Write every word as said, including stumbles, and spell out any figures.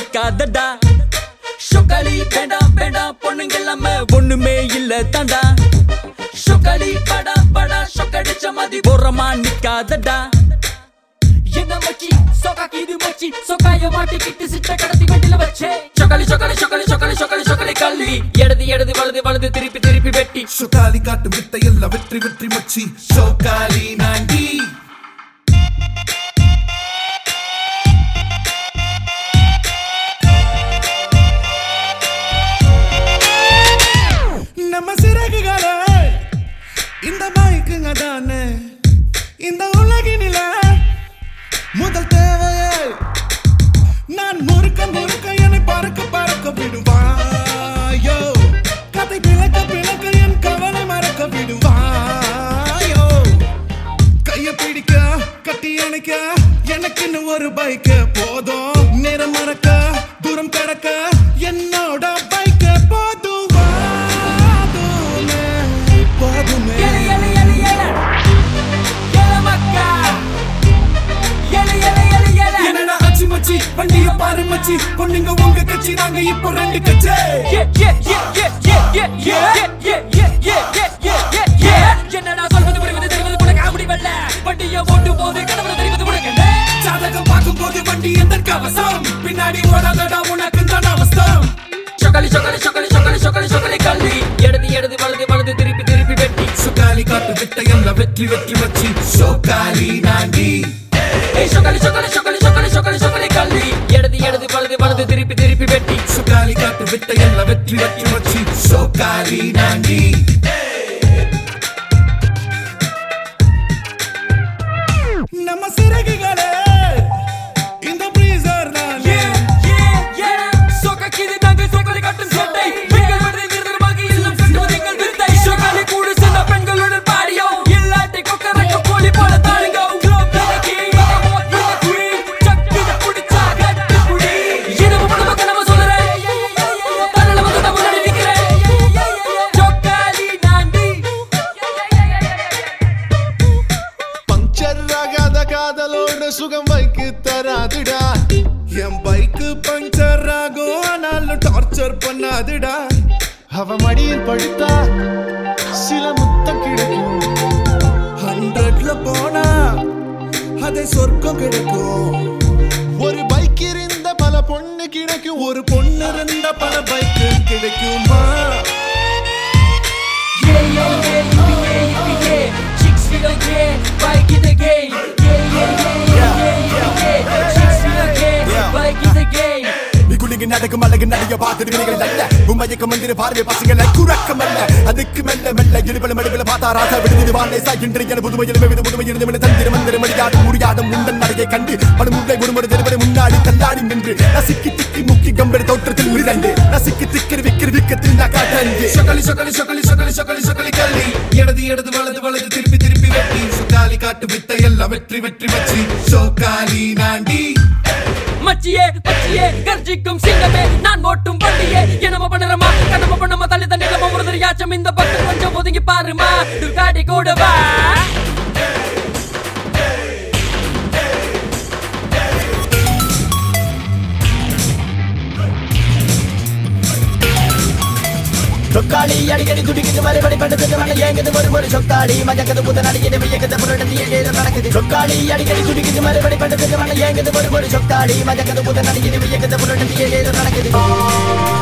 நிக்காதடா ஷோக்காலி வேண்டாம் வேண்டாம் பொண்ணுங்க எல்லாம ஒண்ணுமே இல்ல தாண்டா ஷோக்காலி படா படா ஷோக்கடிச்ச மாதிரி ஓரமா நிக்காதடா என்ன மச்சி சோகாக்கி இது மச்சி சோகாய மாட்டிக்கிட்டு சிட்ட கடத்தி வெட்டில வச்சே ஷோக்காலி ஷோக்காலி ஷோக்காலி ஷோக்காலி ஷோக்காலி ஷோக்காலி கள்ளி இடது இடது வலது வலது திருப்பி திருப்பி வெட்டி ஷோக்காலி காட்டு வித்தை எல்லாம் வெற்றி வெற்றி மச்சி ஷோக்காலி நாண்டி நம்ம சிறகுகளே இந்த பைக்குங்க தானே இந்த உலகினில முதல் தேவையே நான் முறுக்க முறுக்க என்னை பறக்க பறக்க விடுவாயோ கதை பிளக்க பிளக்க என் கவலை மறக்க விடுவாயோ கைய பிடிக்க கட்டி அணைக்க எனக்குன்னு ஒரு பைக்கு போதும் நேரம் மறக்க தூரம் கடக்க என்னோட பைக்கு போதும் போதுமே என்னடா அச்சி மச்சி வண்டிய பாரு மச்சி பொண்ணுங்க உங்க கட்சி நாங்க இப்போ ரெண்டு கட்சி என்னடா சொல்வது புரிவது தெரிவது உனக்கு அப்படி வரல வண்டிய ஓட்டு போது கடவுள தெரிவது உனக்கு சாதகம் பார்க்கும் போது வண்டி எந்த கவசம் பின்னாடி ஓடாதடா உனக்கு தான் அவஸ்தம் ஷோக்காலி ஷோக்காலி ஷோக்காலி ஷோக்காலி ஷோக்காலி ஷோக்காலி கள்ளி இடது இடது வலது வலது திருப்பி திருப்பி வெட்டி ஷோக்காலி காட்டு வித்தை எல்லாம் வெற்றி வெற்றி மச்சி ஷோக்காலி நாண்டி ஏய் ஷோக்காலி ஷோக்காலி ஷோக்காலி ஷோக்காலி ஷோக்காலி ஷோக்காலி கள்ளி இடது இடது வலது வலது திருப்பி திருப்பி வெட்டி ஷோக்காலி காட்டு வித்தை எல்லாம் வெற்றி வெற்றி மச்சி ஷோக்காலி நாண்டி நம்ம சிறகுகளே இந்த பிரீசர் தானே சோகாக்கி இது நாங்கள் சோக்காலி காட்டும் சட்டை பெண்கள் விடுதலை நிரந்தரமாக இல்லம் கட்டுவது எங்கள் வித்தை ஷோக்காலி கூடு சென்ற பெண்களுடன் பாடியோ இல்லாட்டி கொக்கரக்க கோழி போல தாழுங்க காதலோட சுகம் பைக்கு தராதுடா என் பைக்கு பஞ்சர் ஆகும் ஆனாலும் டார்ச்சர் பண்ணாதுடா அவ மடியில் படுத்தா சில முத்தம் கிடைக்கும் ஹண்ட்ரட்ல போனா அதை சொர்க்கம் கிடைக்கும் ஒரு பைக் இருந்த பல பொண்ணு கிடைக்கும் ஒரு பொண்ணு இருந்த பல பைக்கு கிடைக்குமா Bike in the game, yeah, yeah, yeah, yeah, yeah, yeah. Chicks feel again, bike in the game. நிகுலிங்க நடக்கும் அழகு நடைய பார்த்துட்டு வினைகள் அல்ல உண்மையக்க மந்திர பார்வை பசங்களை குறக்கம் அல்ல அதுக்கு மெல்ல மெல்ல இடுபல மடுபல பார்த்தா ராசா விடுதி வானேசா இன்று என புதுமை எழுமே புதுமை எழுமே தந்திர மந்திர மடியாடும் முடியாடும் முந்தன் நடையை கண்டு படு முல்லை குடும்பம் தெருவரை முன்னாடி தள்ளாடி நின்று நசிக்கி திக்கி முக்கி கம்பெனி தோற்றத்தில் உயிரண்டு நசிக்கி திக்கிற விக்கிற விக்கத்தில் நான் காட்டந்து ஷோக்காலி ஷோக்காலி ஷோக்காலி ஷோக்காலி ஷோக்காலி ஷோக்காலி கள்ளி இடது இடது வலது வலது திருப்பி திருப்பி வெட்டி ஷோக்காலி காட்டு வித்தை எல்லாம் வெற்றி வெற்றி வச்சு ஷோக்காலி நாண்டி மச்சியே மச்சியே கர்ஜிக்கும் சிங்கமே நான் ஓட்டும் வண்டியே என்னமோ பண்ணறமா கண்ணம பண்ணமா தள்ளி தண்ணி நம்ம ஒரு தெரியாச்சம் இந்த பக்கம் கொஞ்சம் ஒதுங்கி பாருமா துக்காடி கூட வா சொக்காளி அடிக்கடி துடிக்குது மறுபடி படுத்துட்டு மழை ஏங்குது ஒரு ஒரு சொக்காளி மஜக்கது புத்த நடிகை வியக்கது புரட்டத்திய ஏதோ நடக்குது சொக்காளி அடிக்கடி துடிக்குது மறுபடி படுத்துட்டு மழை ஏங்குது ஒரு ஒரு சொக்காளி மஜக்கது புத்த நடிகை வியக்கது புரட்டத்திய ஏதோ நடக்குது